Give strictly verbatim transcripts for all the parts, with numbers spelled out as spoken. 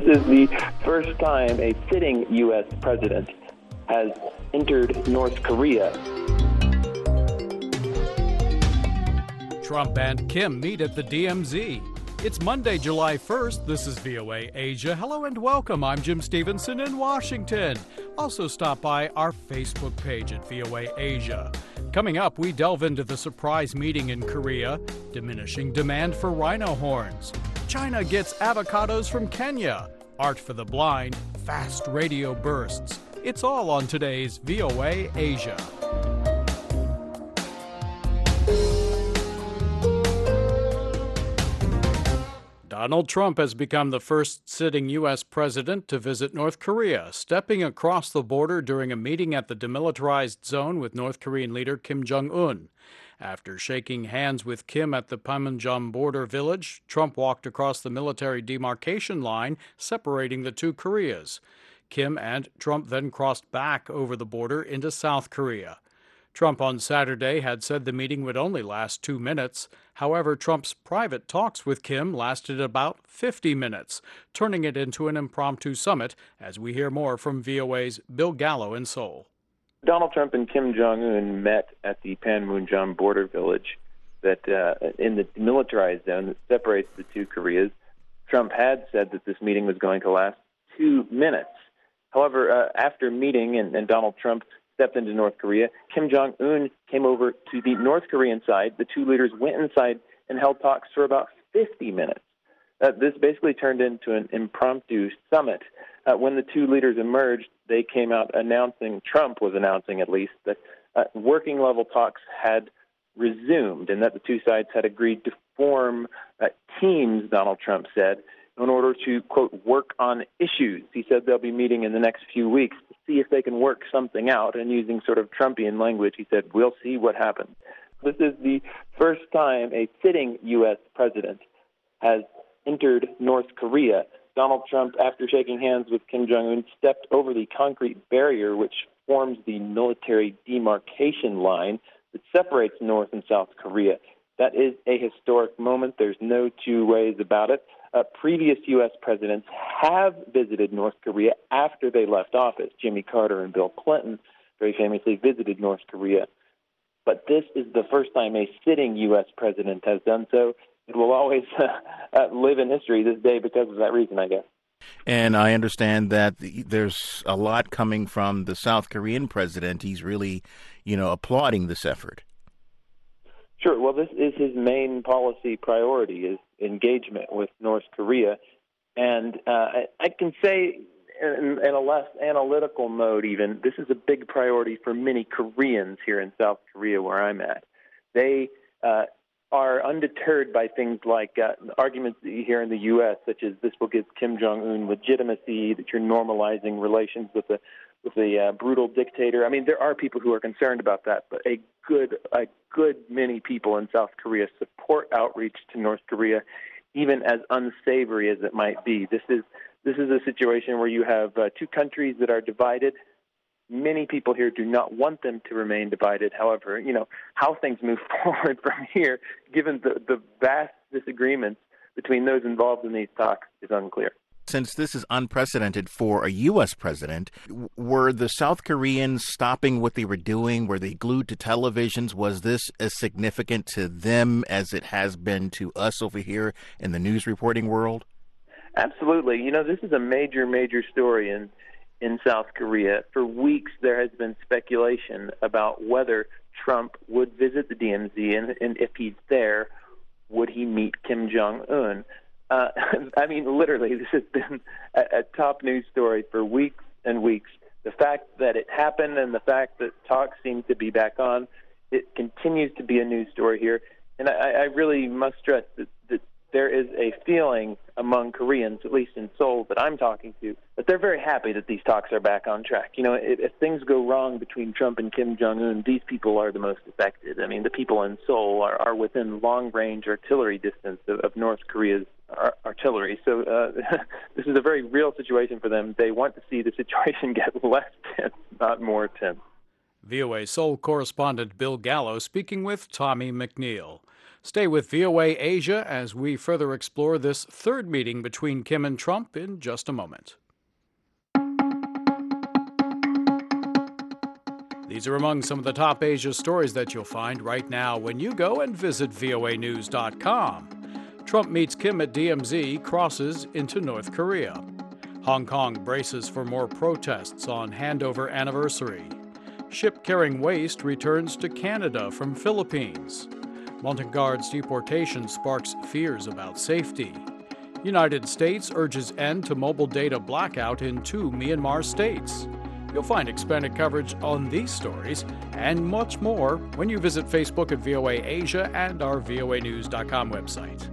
This is the first time a sitting U S president has entered North Korea. Trump and Kim meet at the D M Z. It's Monday, July first. This is V O A Asia. Hello and welcome. I'm Jim Stevenson in Washington. Also stop by our Facebook page at V O A Asia. Coming up, we delve into the surprise meeting in Korea, diminishing demand for rhino horns. China gets avocados from Kenya. Art for the blind, fast radio bursts. It's all on today's V O A Asia. Donald Trump has become the first sitting U S president to visit North Korea, stepping across the border during a meeting at the demilitarized zone with North Korean leader Kim Jong-un. After shaking hands with Kim at the Panmunjom border village, Trump walked across the military demarcation line separating the two Koreas. Kim and Trump then crossed back over the border into South Korea. Trump on Saturday had said the meeting would only last two minutes. However, Trump's private talks with Kim lasted about fifty minutes, turning it into an impromptu summit, as we hear more from V O A's Bill Gallo in Seoul. Donald Trump and Kim Jong-un met at the Panmunjom border village that uh, in the militarized zone that separates the two Koreas. Trump had said that this meeting was going to last two minutes. However, uh, after meeting and, and Donald Trump stepped into North Korea, Kim Jong-un came over to the North Korean side. The two leaders went inside and held talks for about fifty minutes. Uh, this basically turned into an impromptu summit. Uh, when the two leaders emerged, they came out announcing, Trump was announcing at least, that uh, working-level talks had resumed and that the two sides had agreed to form uh, teams, Donald Trump said, in order to, quote, work on issues. He said they'll be meeting in the next few weeks to see if they can work something out. And using sort of Trumpian language, he said, we'll see what happens. This is the first time a sitting U S president has entered North Korea. Donald Trump, after shaking hands with Kim Jong-un, stepped over the concrete barrier which forms the military demarcation line that separates North and South Korea. That is a historic moment. There's no two ways about it. Uh, previous U S presidents have visited North Korea after they left office. Jimmy Carter and Bill Clinton very famously visited North Korea. But this is the first time a sitting U S president has done so. It will always uh, uh, live in history this day because of that reason, I guess. And I understand that there's a lot coming from the South Korean president. He's really, you know, applauding this effort. Sure. Well, this is his main policy priority, is engagement with North Korea. And uh, I, I can say in, in a less analytical mode even, this is a big priority for many Koreans here in South Korea where I'm at. They uh, are undeterred by things like uh, arguments that you hear in the U S, such as this will give Kim Jong-un legitimacy, that you're normalizing relations with a with a uh, brutal dictator. I mean, there are people who are concerned about that, but a good a good many people in South Korea support outreach to North Korea, even as unsavory as it might be. This is this is a situation where you have uh, two countries that are divided. Many people here do not want them to remain divided. However, you know, how things move forward from here, given the, the vast disagreements between those involved in these talks, is unclear. Since this is unprecedented for a U S president, were the South Koreans stopping what they were doing? Were they glued to televisions? Was this as significant to them as it has been to us over here in the news reporting world? Absolutely. You know, this is a major, major story in, in South Korea. For weeks, there has been speculation about whether Trump would visit the D M Z, and, and if he's there, would he meet Kim Jong-un? Uh, I mean, literally, this has been a, a top news story for weeks and weeks. The fact that it happened and the fact that talks seem to be back on, it continues to be a news story here. And I, I really must stress that, that there is a feeling among Koreans, at least in Seoul, that I'm talking to, that they're very happy that these talks are back on track. You know, if, if things go wrong between Trump and Kim Jong-un, these people are the most affected. I mean, the people in Seoul are, are within long-range artillery distance of, of North Korea's ar- artillery. So uh, this is a very real situation for them. They want to see the situation get less tense, not more tense. V O A Seoul correspondent Bill Gallo speaking with Tommy McNeil. Stay with V O A Asia as we further explore this third meeting between Kim and Trump in just a moment. These are among some of the top Asia stories that you'll find right now when you go and visit V O A news dot com. Trump meets Kim at D M Z, crosses into North Korea. Hong Kong braces for more protests on handover anniversary. Ship carrying waste returns to Canada from Philippines. Montagnard's deportation sparks fears about safety. United States urges end to mobile data blackout in two Myanmar states. You'll find expanded coverage on these stories and much more when you visit Facebook at V O A Asia and our V O A news dot com website.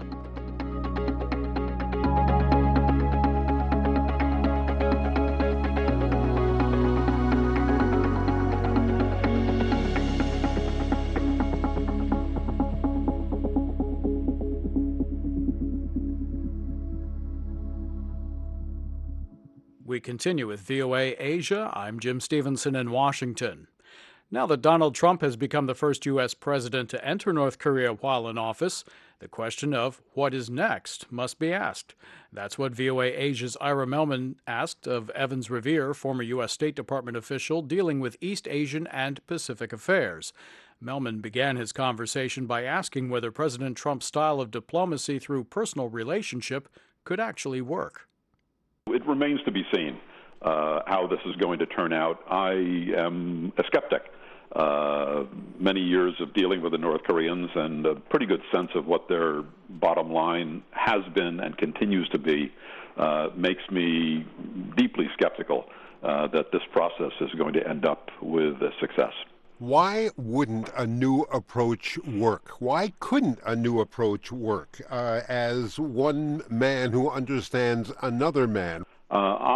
We continue with V O A Asia. I'm Jim Stevenson in Washington. Now that Donald Trump has become the first U S president to enter North Korea while in office, the question of what is next must be asked. That's what V O A Asia's Ira Melman asked of Evans Revere, former U S State Department official dealing with East Asian and Pacific affairs. Melman began his conversation by asking whether President Trump's style of diplomacy through personal relationship could actually work. It remains to be seen uh, how this is going to turn out. I am a skeptic. Uh, many years of dealing with the North Koreans and a pretty good sense of what their bottom line has been and continues to be uh, makes me deeply skeptical uh, that this process is going to end up with a success. Why wouldn't a new approach work? Why couldn't a new approach work uh, as one man who understands another man? Uh,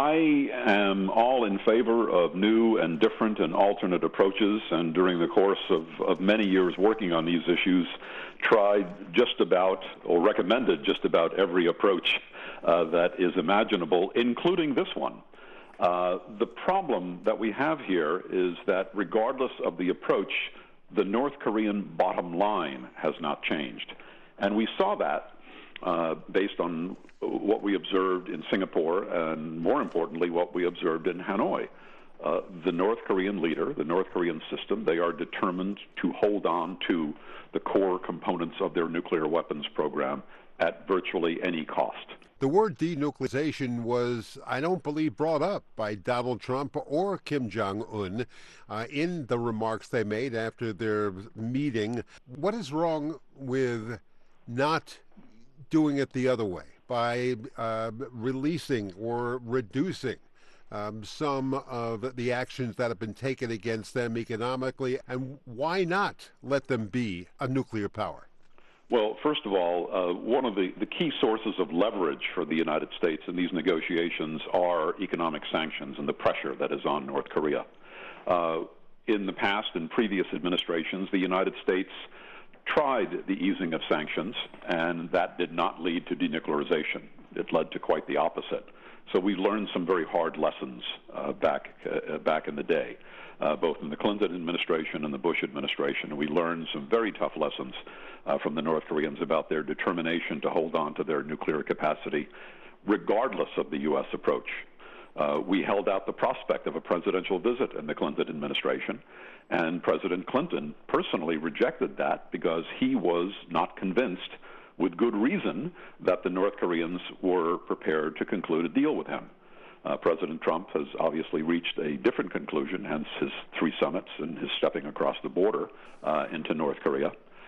I am all in favor of new and different and alternate approaches, and during the course of, of many years working on these issues, tried just about, or recommended just about every approach uh, that is imaginable, including this one. Uh, the problem that we have here is that regardless of the approach, the North Korean bottom line has not changed. And we saw that uh, based on what we observed in Singapore and, more importantly, what we observed in Hanoi. Uh, the North Korean leader, the North Korean system, they are determined to hold on to the core components of their nuclear weapons program at virtually any cost. The word denuclearization was, I don't believe, brought up by Donald Trump or Kim Jong-un uh, in the remarks they made after their meeting. What is wrong with not doing it the other way, by uh, releasing or reducing um, some of the actions that have been taken against them economically, and why not let them be a nuclear power? Well, first of all, uh, one of the, the key sources of leverage for the United States in these negotiations are economic sanctions and the pressure that is on North Korea. Uh, in the past, in previous administrations, the United States tried the easing of sanctions, and that did not lead to denuclearization. It led to quite the opposite. So we learned some very hard lessons uh, back uh, back in the day, uh, both in the Clinton administration and the Bush administration. And we learned some very tough lessons uh, from the North Koreans about their determination to hold on to their nuclear capacity, regardless of the U S approach. Uh, we held out the prospect of a presidential visit in the Clinton administration, and President Clinton personally rejected that because he was not convinced, with good reason, that the North Koreans were prepared to conclude a deal with him. Uh, President Trump has obviously reached a different conclusion, hence his three summits and his stepping across the border uh, into North Korea.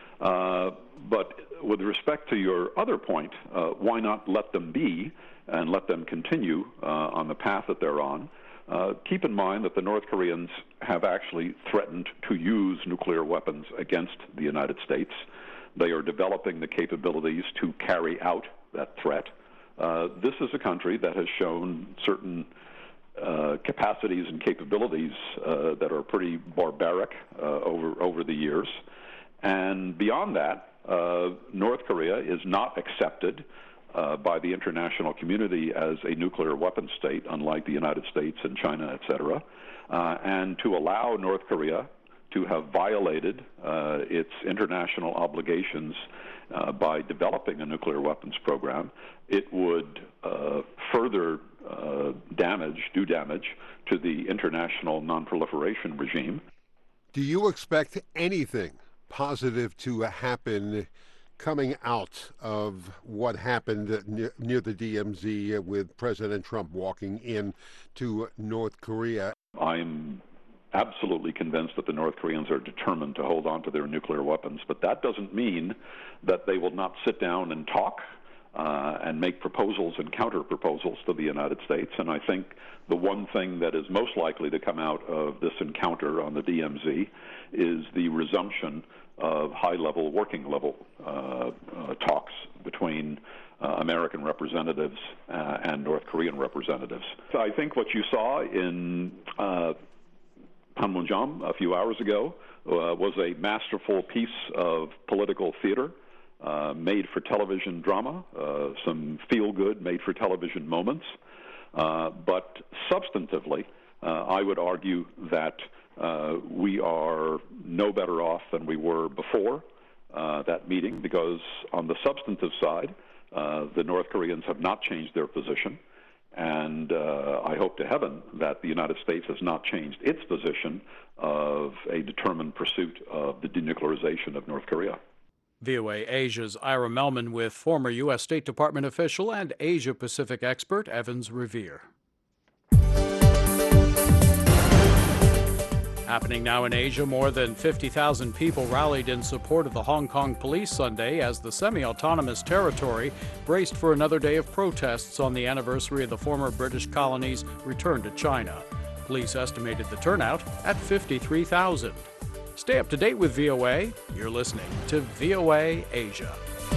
Uh, but with respect to your other point, uh, why not let them be and let them continue uh, on the path that they're on? Uh, keep in mind that the North Koreans have actually threatened to use nuclear weapons against the United States. They are developing the capabilities to carry out that threat. Uh, this is a country that has shown certain uh, capacities and capabilities uh, that are pretty barbaric uh, over, over the years. And beyond that, uh, North Korea is not accepted uh, by the international community as a nuclear weapons state, unlike the United States and China, et cetera. Uh, and to allow North Korea to have violated uh, its international obligations uh, by developing a nuclear weapons program, it would uh, further uh, damage, do damage to the international non-proliferation regime. Do you expect anything positive to happen coming out of what happened near, near the D M Z with President Trump walking in to North Korea? I'm absolutely convinced that the North Koreans are determined to hold on to their nuclear weapons, but that doesn't mean that they will not sit down and talk uh, and make proposals and counter-proposals to the United States. And I think the one thing that is most likely to come out of this encounter on the D M Z is the resumption of high-level, working-level uh, uh, talks between uh, American representatives uh, and North Korean representatives. So I think what you saw in uh, Panmunjom a few hours ago uh, was a masterful piece of political theater uh, made for television drama, uh, some feel-good made-for-television moments. Uh, but substantively, uh, I would argue that Uh, we are no better off than we were before uh, that meeting, because on the substantive side, uh, the North Koreans have not changed their position, and uh, I hope to heaven that the United States has not changed its position of a determined pursuit of the denuclearization of North Korea. V O A Asia's Ira Melman with former U S State Department official and Asia-Pacific expert Evans Revere. Happening now in Asia, more than fifty thousand people rallied in support of the Hong Kong police Sunday as the semi-autonomous territory braced for another day of protests on the anniversary of the former British colony's return to China. Police estimated the turnout at fifty-three thousand. Stay up to date with V O A. You're listening to V O A Asia.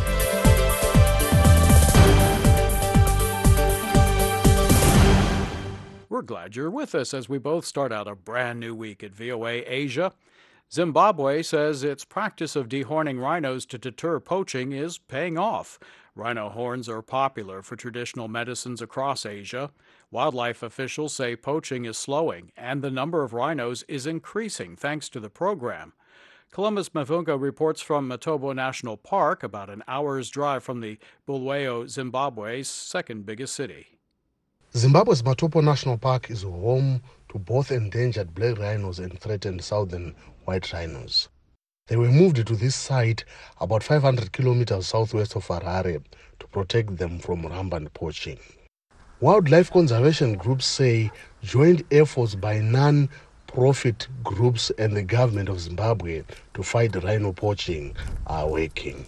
We're glad you're with us as we both start out a brand new week at V O A Asia. Zimbabwe says its practice of dehorning rhinos to deter poaching is paying off. Rhino horns are popular for traditional medicines across Asia. Wildlife officials say poaching is slowing and the number of rhinos is increasing thanks to the program. Columbus Mavunga reports from Matobo National Park, about an hour's drive from the Bulawayo, Zimbabwe's second biggest city. Zimbabwe's Matopo National Park is home to both endangered black rhinos and threatened southern white rhinos. They were moved to this site about five hundred kilometers southwest of Harare to protect them from rampant poaching. Wildlife conservation groups say joint efforts by non-profit groups and the government of Zimbabwe to fight rhino poaching are working.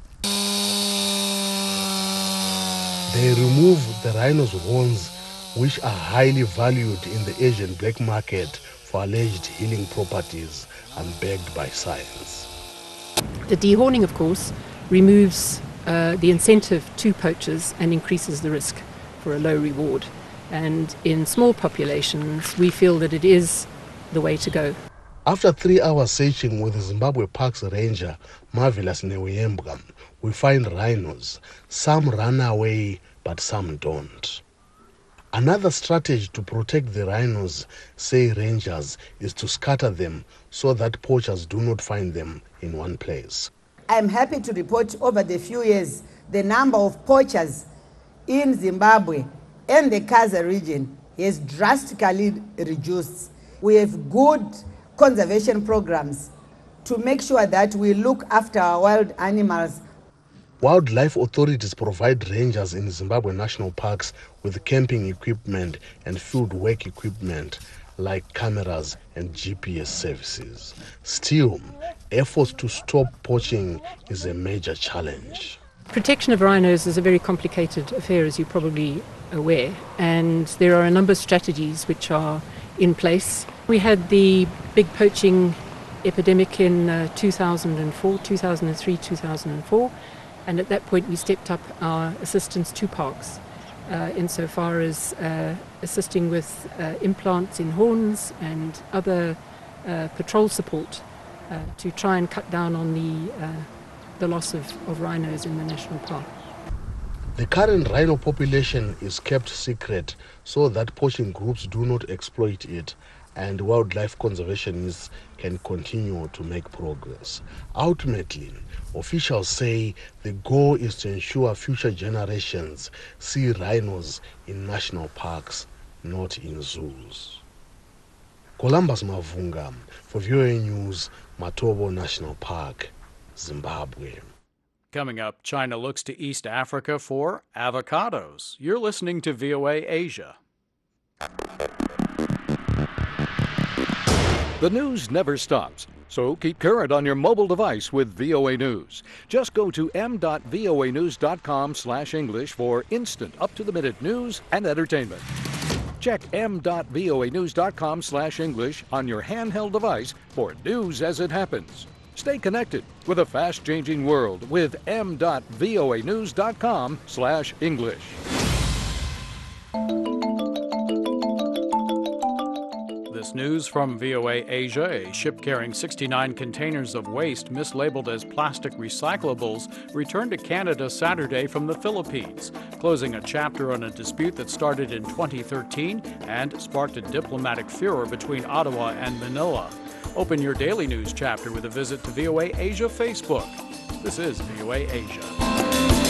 They remove the rhino's horns, which are highly valued in the Asian black market for alleged healing properties and backed by science. The dehorning, of course, removes uh, the incentive to poachers and increases the risk for a low reward. And in small populations, we feel that it is the way to go. After three hours searching with the Zimbabwe Parks Ranger, Marvelous Newembwa, we find rhinos. Some run away, but some don't. Another strategy to protect the rhinos, say rangers, is to scatter them so that poachers do not find them in one place. I'm happy to report over the few years the number of poachers in Zimbabwe and the Kaza region has drastically reduced. We have good conservation programs to make sure that we look after our wild animals. Wildlife authorities provide rangers in Zimbabwe national parks with camping equipment and field work equipment like cameras and G P S services. Still, efforts to stop poaching is a major challenge. Protection of rhinos is a very complicated affair, as you're probably aware, and there are a number of strategies which are in place. We had the big poaching epidemic in uh, two thousand four, two thousand three, two thousand four, and at that point we stepped up our assistance to parks uh, insofar as uh, assisting with uh, implants in horns and other uh, patrol support uh, to try and cut down on the uh, the loss of, of rhinos in the national park. The current rhino population is kept secret so that poaching groups do not exploit it, and wildlife conservationists can continue to make progress. Ultimately, officials say the goal is to ensure future generations see rhinos in national parks, not in zoos. Columbus Mavunga for V O A News, Matobo National Park, Zimbabwe. Coming up, China looks to East Africa for avocados. You're listening to V O A Asia. The news never stops, so keep current on your mobile device with V O A News. Just go to m dot voa news dot com slash English for instant, up-to-the-minute news and entertainment. Check m dot voa news dot com slash English on your handheld device for news as it happens. Stay connected with a fast-changing world with m dot voa news dot com slash English. This news from V O A Asia: a ship carrying sixty-nine containers of waste mislabeled as plastic recyclables returned to Canada Saturday from the Philippines, closing a chapter on a dispute that started in twenty thirteen and sparked a diplomatic furor between Ottawa and Manila. Open your daily news chapter with a visit to V O A Asia Facebook. This is V O A Asia.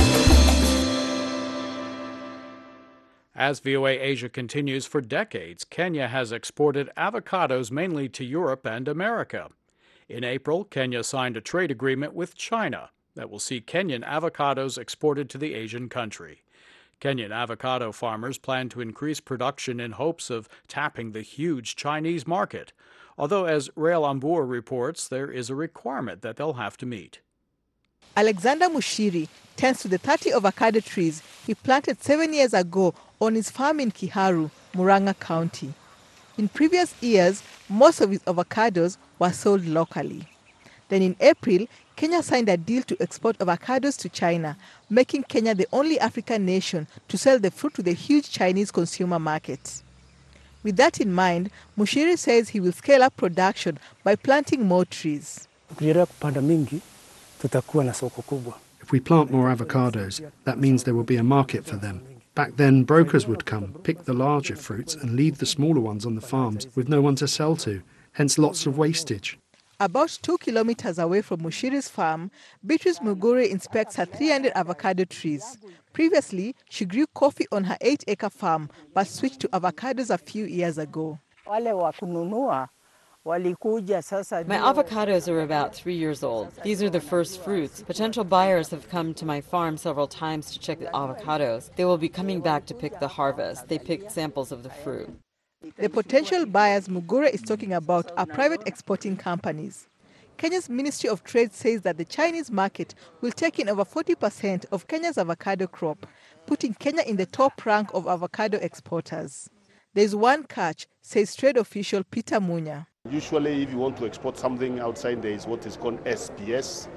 As V O A Asia continues, for decades, Kenya has exported avocados mainly to Europe and America. In April, Kenya signed a trade agreement with China that will see Kenyan avocados exported to the Asian country. Kenyan avocado farmers plan to increase production in hopes of tapping the huge Chinese market, although, as Rael Ambur reports, there is a requirement that they'll have to meet. Alexander Mushiri tends to the thirty avocado trees he planted seven years ago on his farm in Kiharu, Murang'a County. In previous years, most of his avocados were sold locally. Then in April, Kenya signed a deal to export avocados to China, making Kenya the only African nation to sell the fruit to the huge Chinese consumer market. With that in mind, Mushiri says he will scale up production by planting more trees. If we plant more avocados, that means there will be a market for them. Back then, brokers would come, pick the larger fruits and leave the smaller ones on the farms with no one to sell to, hence lots of wastage. About two kilometers away from Mushiri's farm, Beatrice Mugure inspects her three hundred avocado trees. Previously, she grew coffee on her eight-acre farm, but switched to avocados a few years ago. My avocados are about three years old. These are the first fruits. Potential buyers have come to my farm several times to check the avocados. They will be coming back to pick the harvest. They picked samples of the fruit. The potential buyers Mugure is talking about are private exporting companies. Kenya's Ministry of Trade says that the Chinese market will take in over forty percent of Kenya's avocado crop, putting Kenya in the top rank of avocado exporters. There's one catch, says trade official Peter Munya. Usually, if you want to export something outside, there is what is called S P S,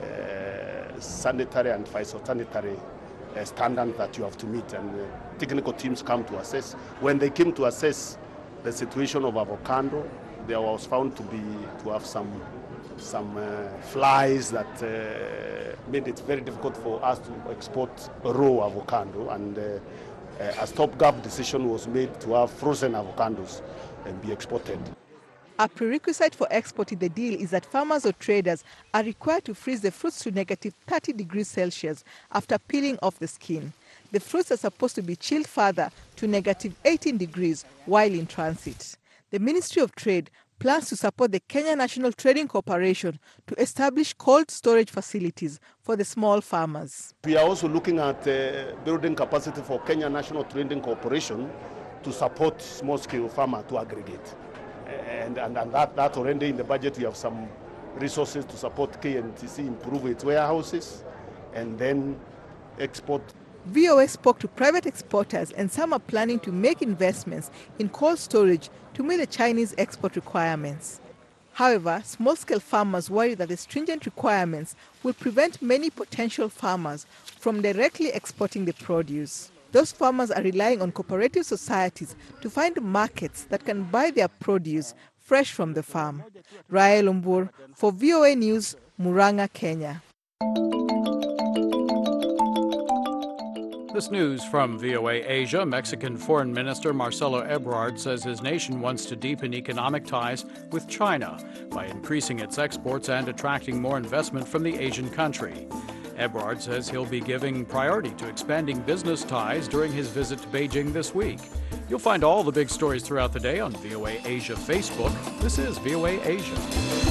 uh, sanitary and phytosanitary uh, standard that you have to meet, and uh, technical teams come to assess. When they came to assess the situation of avocado, there was found to be to have some some uh, flies that uh, made it very difficult for us to export raw avocado, and uh, uh, a stopgap decision was made to have frozen avocados and be exported. A prerequisite for exporting the deal is that farmers or traders are required to freeze the fruits to negative thirty degrees Celsius after peeling off the skin. The fruits are supposed to be chilled further to negative eighteen degrees while in transit. The Ministry of Trade plans to support the Kenya National Trading Corporation to establish cold storage facilities for the small farmers. We are also looking at uh, building capacity for Kenya National Trading Corporation to support small-scale farmers to aggregate. And, and, and that, that already in the budget we have some resources to support K N T C improve its warehouses and then export. V O A spoke to private exporters, and some are planning to make investments in cold storage to meet the Chinese export requirements. However, small-scale farmers worry that the stringent requirements will prevent many potential farmers from directly exporting the produce. Those farmers are relying on cooperative societies to find markets that can buy their produce fresh from the farm. Rael Ambur for V O A News, Murang'a, Kenya. This news from V O A Asia. Mexican Foreign Minister Marcelo Ebrard says his nation wants to deepen economic ties with China by increasing its exports and attracting more investment from the Asian country. Ebrard says he'll be giving priority to expanding business ties during his visit to Beijing this week. You'll find all the big stories throughout the day on V O A Asia Facebook. This is V O A Asia.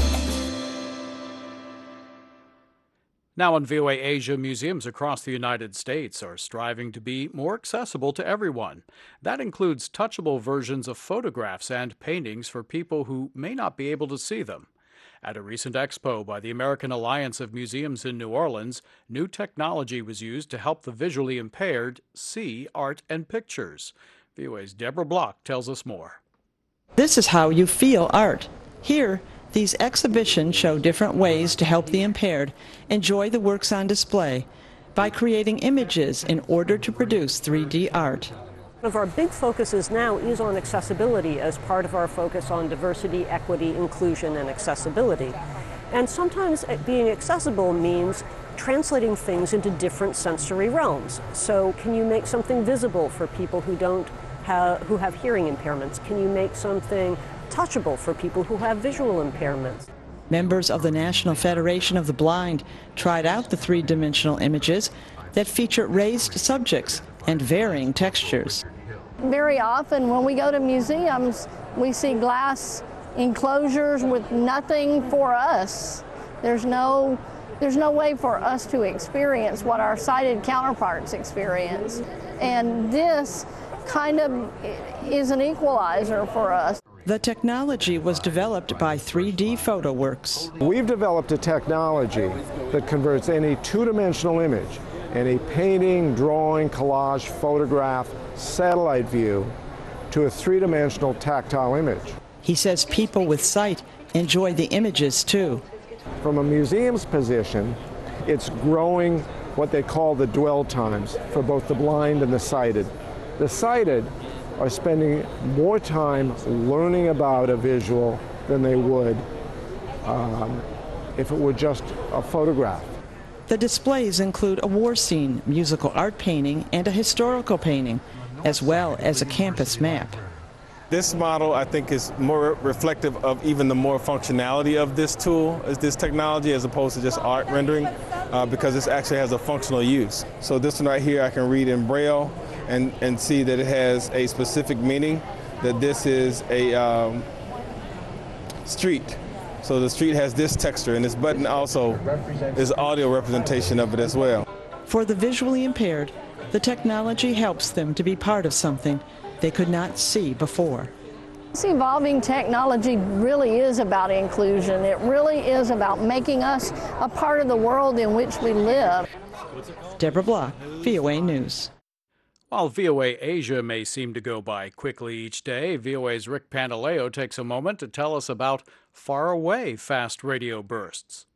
Now on V O A Asia, museums across the United States are striving to be more accessible to everyone. That includes touchable versions of photographs and paintings for people who may not be able to see them. At a recent expo by the American Alliance of Museums in New Orleans, new technology was used to help the visually impaired see art and pictures. V O A's Deborah Block tells us more. This is how you feel art. Here, these exhibitions show different ways to help the impaired enjoy the works on display by creating images in order to produce three D art. One of our big focuses now is on accessibility as part of our focus on diversity, equity, inclusion, and accessibility. And sometimes being accessible means translating things into different sensory realms. So can you make something visible for people who don't have, who have hearing impairments? Can you make something touchable for people who have visual impairments? Members of the National Federation of the Blind tried out the three-dimensional images that feature raised subjects and varying textures. Very often when we go to museums, we see glass enclosures with nothing for us. There's no, there's no way for us to experience what our sighted counterparts experience. And this kind of is an equalizer for us. The technology was developed by three D PhotoWorks. We've developed a technology that converts any two-dimensional image, any painting, drawing, collage, photograph, satellite view, to a three-dimensional tactile image. He says people with sight enjoy the images too. From a museum's position, it's growing what they call the dwell times for both the blind and the sighted. The sighted are spending more time learning about a visual than they would um, if it were just a photograph. The displays include a war scene, musical art painting, and a historical painting, as well as a campus map. This model, I think, is more reflective of even the more functionality of this tool, as this technology, as opposed to just art rendering, uh, because this actually has a functional use. So this one right here, I can read in Braille and, and see that it has a specific meaning, that this is a um, street. So the street has this texture, and this button also is audio representation of it as well. For the visually impaired, the technology helps them to be part of something they could not see before. This evolving technology really is about inclusion. It really is about making us a part of the world in which we live. Deborah Block, V O A News. While V O A Asia may seem to go by quickly each day, V O A's Rick Pantaleo takes a moment to tell us about faraway fast radio bursts.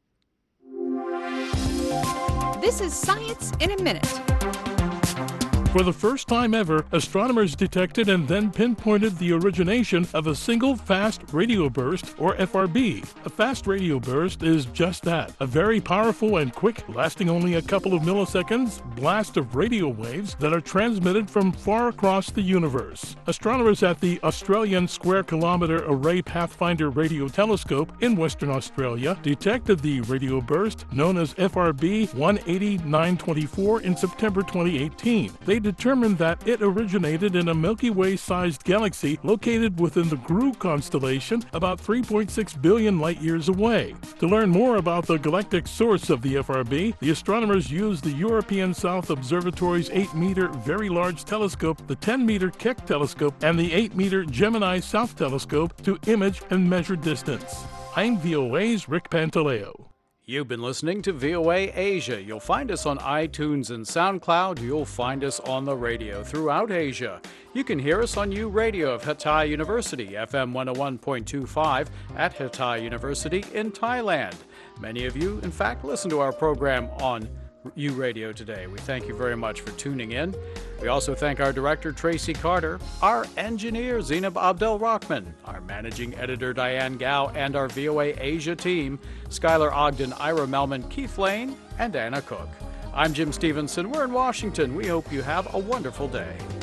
This is Science in a Minute. For the first time ever, astronomers detected and then pinpointed the origination of a single fast radio burst, or F R B. A fast radio burst is just that, a very powerful and quick, lasting only a couple of milliseconds, blast of radio waves that are transmitted from far across the universe. Astronomers at the Australian Square Kilometre Array Pathfinder Radio Telescope in Western Australia detected the radio burst known as F R B one eighty nine twenty-four in September twenty eighteen. They determined that it originated in a Milky Way-sized galaxy located within the Grue constellation about three point six billion light-years away. To learn more about the galactic source of the F R B, the astronomers used the European South Observatory's eight meter Very Large Telescope, the ten meter Keck Telescope, and the eight meter Gemini South Telescope to image and measure distance. I'm V O A's Rick Pantaleo. You've been listening to V O A Asia. You'll find us on iTunes and SoundCloud. You'll find us on the radio throughout Asia. You can hear us on U Radio of Hatay University, F M one oh one point two five at Hatay University in Thailand. Many of you, in fact, listen to our program on U Radio today. We thank you very much for tuning in. We also thank our director, Tracy Carter, our engineer, Zainab Abdel-Rahman, our managing editor, Diane Gao, and our V O A Asia team, Skylar Ogden, Ira Melman, Keith Lane, and Anna Cook. I'm Jim Stevenson. We're in Washington. We hope you have a wonderful day.